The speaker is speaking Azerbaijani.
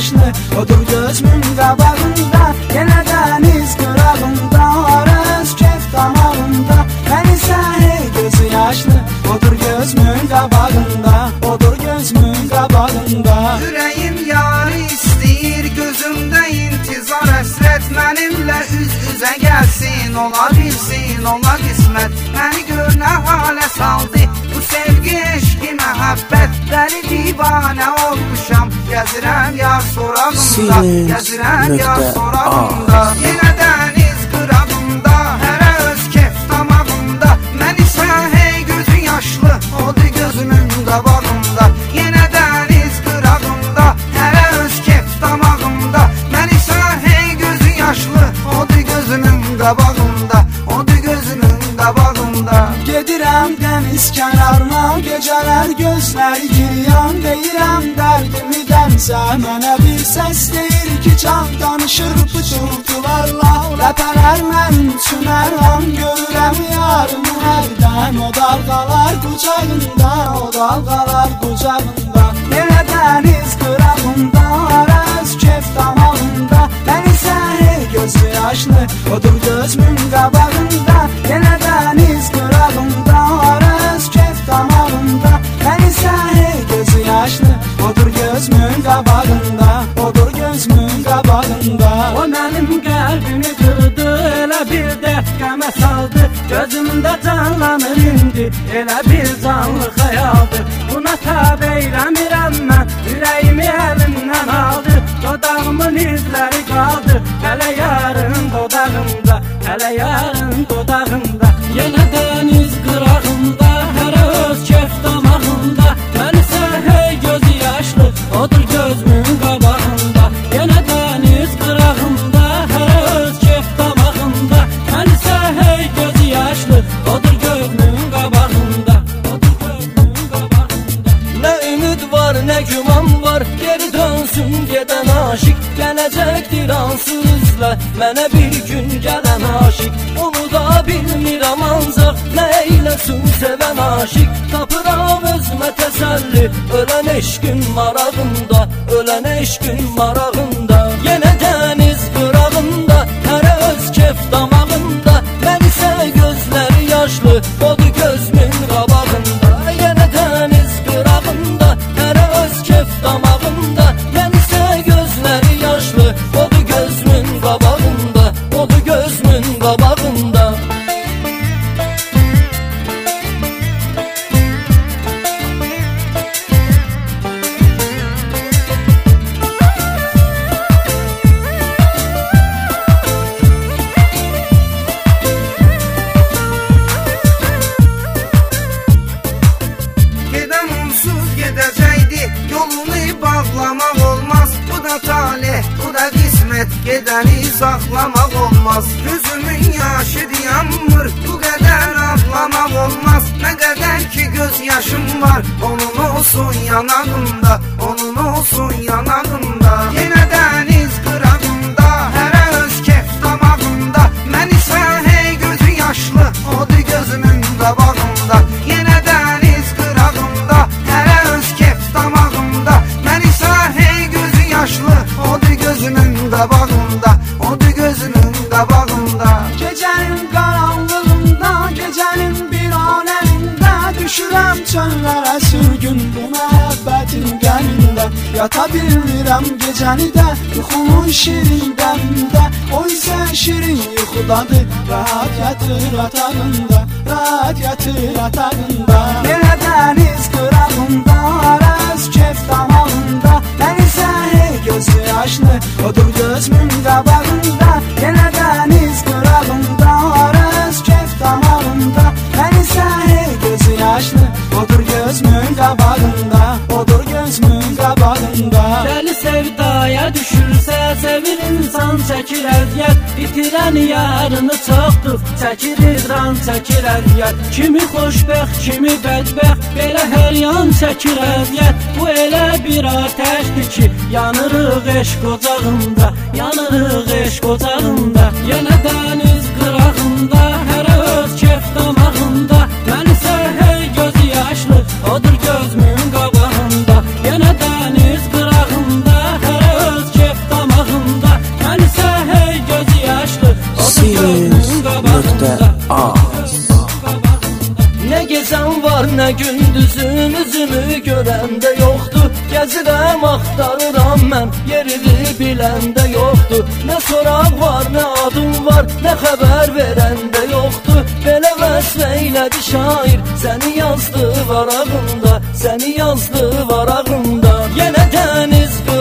yaşlı, odur gözümün qabağında. Yenə dəniz qırağında, arız kef damağında. Mən isə hey gözü yaşlı, odur gözümün qabağında, odur gözümün qabağında. Ürəyim yarı istəyir, gözümdə intizar həsrət. Mənimlə üz-üzə gəlsin, ola bilsin, ola qismət. Məni gör nə halə saldı, bu sevgi, eşqi, məhəbbət. Dəli divanə olmuşam, gəzirəm yar sorağımda, gəzirəm yar sorağımda. Yenə dəniz qırağında, hərə öz kef damağında. Mən isə hey gözü yaşlı, odur gözümün qabağında. Yenə dəniz qırağında, hərə öz kef damağında. Mən isə hey gözü yaşlı, odur gözümün qabağında, odur gözümün qabağında. Gedirəm dəniz kənarına, gecələr gözləri giriyan. Deyirəm dərdimi dənsə, mənə bir səs deyir ki, can danışır pıçıltılarla. Ləpələr mənim üçün hər an, görürəm yarımı hərdən. O dalğalar qucağında, o dalğalar qucağında. Yenə dəniz qırağında, arız kef damağında. Mən isə hey gözü yaşlı, odur gözümün qabağında. Yenə dəniz qırağında, arız kef damağında. Mən isə hey gözü yaşlı, odur gözümün qabağında, odur gözümün qabağında. O mənim qəlbimi qırdı, elə bir dəfqəmə saldı. Gözümdə canlanır indi, elə bir canlı xəyaldır. Buna tab eyləmirəm mən, ürəyimi əlimdən aldı. Dodağımın izləri qaldı, hələ yarın dodağımda, hələ yarın dodağımda. Yenə dəniz qırağında, hərə öz kef damağında. Mən isə hey gözü yaşlı, odur gözümün qabağında. Yenə dəniz qırağında, hərə öz kef damağında. Mən isə hey gözü yaşlı, odur gözümün qabağında, odur gözümün qabağında. Nə ümid var, nə güman var, geri dönsün gedən aşıq. Gələcəkdir ansız üzlə, mənə bir gün gələn aşıq. Onu da bilmirəm ancaq, nə eyləsin sevən aşıq. Tapıram özümə təsəlli, ölən eşqin marağında, ölən eşqin marağında. Yenə dəniz qırağında, hərə öz kef damağında. Mən isə gözləri yaşlı, odur gözümün qabağında. Yenə dəniz qırağında, hərə öz kef damağında. Mən isə gözləri yaşlı, odur gözümün qabağında, odur gözümün qabağında. Gedən onsuz gedəcəkdi, yolunu bağlamaq olmaz. Bu da talih, bu da qismət, gedəni saxlamaq olmaz. Gözümün yaşı dayanmır, bu qədər ağlamaq olmaz. Nə qədər ki göz yaşım var, onun olsun yanağımda, onun olsun yanağımda. Yenə dəniz qırağında, hərə öz kef damağında. Mən isə hey gözü yaşlı, odur gözümün qabağında. Yenə dəniz qırağında, hərə öz kef damağında. Mən isə hey gözü yaşlı, odur gözümün qabağında, odur gözümün qabağında. Gecənin qaranlığında, gecənin bir anəlində. Düşürəm çöllərə sürgün, bu məhəbbətin qəmində. Yata bilmirəm gecəni də, yuxumun şirin dəmində. O isə şirin yuxudadır, rahat yatır atağında, rahat yatır atağında. Yenə dəniz qırağında, arız kef damağında. Mən isə hey gözü yaşlı, odur gözümün qabağında. Yenə dəniz qırağında, arız kef damağında. Mən isə hey gözü yaşlı, odur gözümün qabağında, odur gözümün qabağında. Dəli sevdaya düşürsə, sevir insan çəkir əziyyət. Bitirən yarını çoxdur, çəkir idran, çəkir əziyyət. Kimi xoşbəxt, kimi bədbəxt, belə hər yan çəkir əziyyət. Bu elə bir atəşdir ki, yanırıq eşq ocağında, yanırıq eşq ocağında. Yenə dəniz qırağında, hərə öz kef damağında. Mən isə hey gözü yaşlı, odur gözümün qabağında. Yenə dəniz qırağında, hərə öz Nə gecən var, nə gündüzün, üzünü görəndə yoxdur. Gəzirəm, axtarıram mən, yerini biləndə yoxdur. Nə soraq var, nə adım var, nə xəbər verəndə yoxdur. Belə vəsf eylədi şair, səni yazdı varağında, səni yazdı varağında. Yenə dəniz